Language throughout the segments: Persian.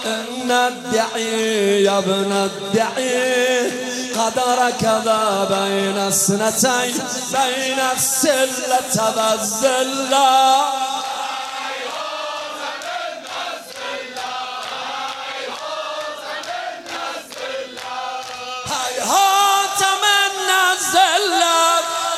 ندعي يا ابن الدعي قدرك ذا بين اثنتين بين السلة والذلة هيهات من الذلة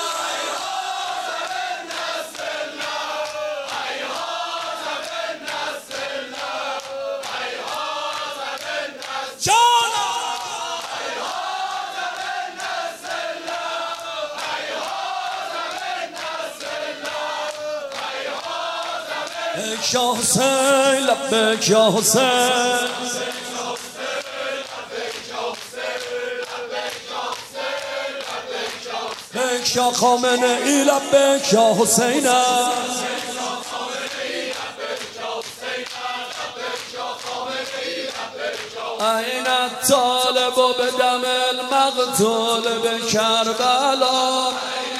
لبيك يا حسين لبيك يا حسين لبيك يا خامنه‌ای لبيك يا حسين أين الطالب بدم المقتول بكربلاء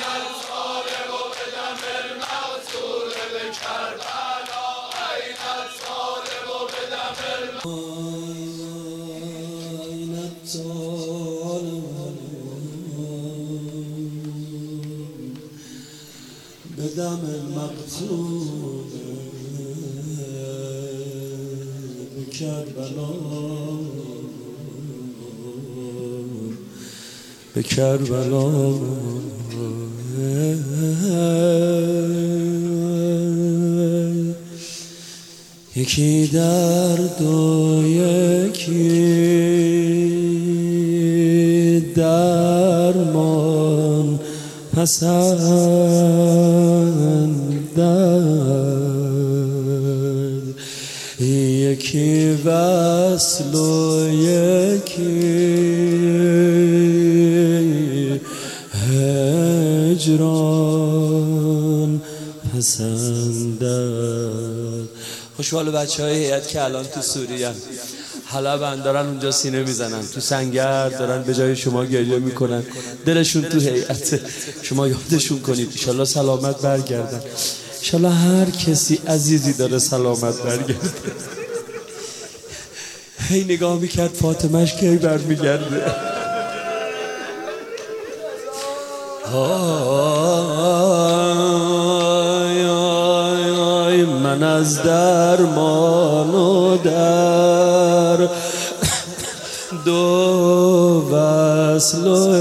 بدم المقتول بكربلاء بكربلاء یکی درد و یکی درمان پسندد یکی وصل و یکی هجران پسندد. خوشحال بچه های هیئت که الان تو سوریه هن، حلب دارن اونجا سینه میزنن، تو سنگر دارن به جای شما گریه میکنن، دلشون تو هیئت، شما یادشون کنید انشالله سلامت برگردن. انشالله هر کسی عزیزی داره سلامت برگرده. هی نگاه میکرد فاطمهش کی برمیگرده. من از درمان و در دو وصل و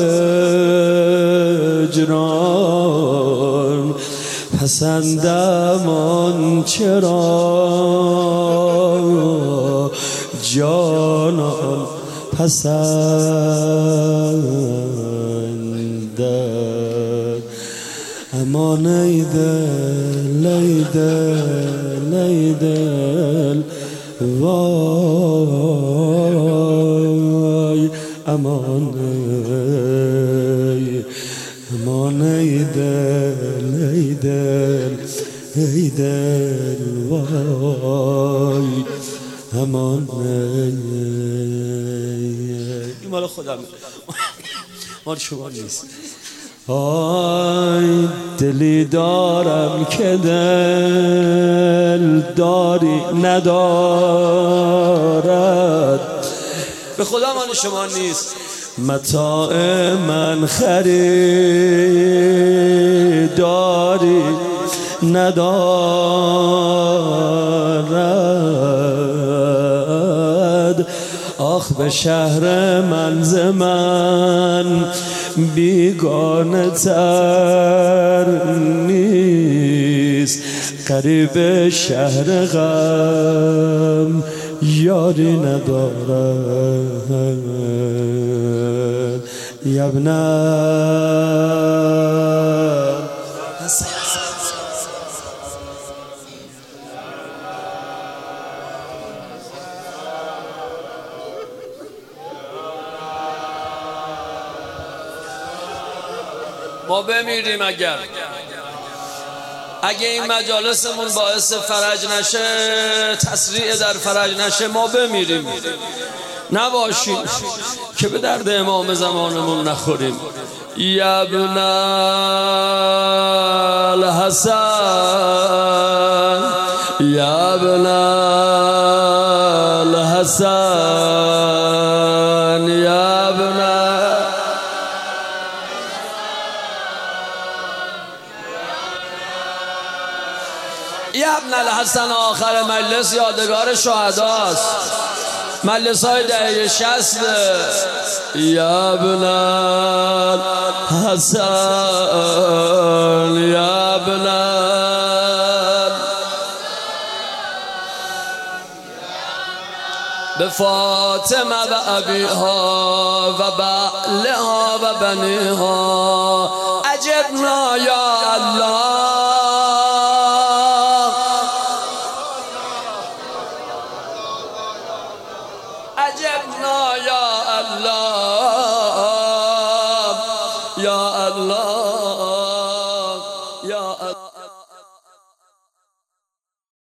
هجران پسندم آن چرا جانان پسندد. امان ای دل ای دل ای دل وای امان ای دل ای دل ای دل وای امان این مال خودم مال شما نیست. آی دلی دارم که دل داری ندارد، به خدا مال شما نیست. متاع من خریداری ندارد. آخ به شهر من ز من بیگانه تر نیست، قریب شهر غم یاری ندارد. یبنم ما بمیریم اگه این مجالسمون باعث فرج نشه، تسریع در فرج نشه، ما بمیریم، نباشیم که به درد امام زمانمون نخوریم. یا ابن الحسن یا ابن الحسن الحسن يا ابن الحسن. آخر مجلس یادگار شهداست، مجلس های دهه 60. یا ابن الحسن یا ابن به فاطمه و ابیها و بعلها و بنیها اجبنا یا الله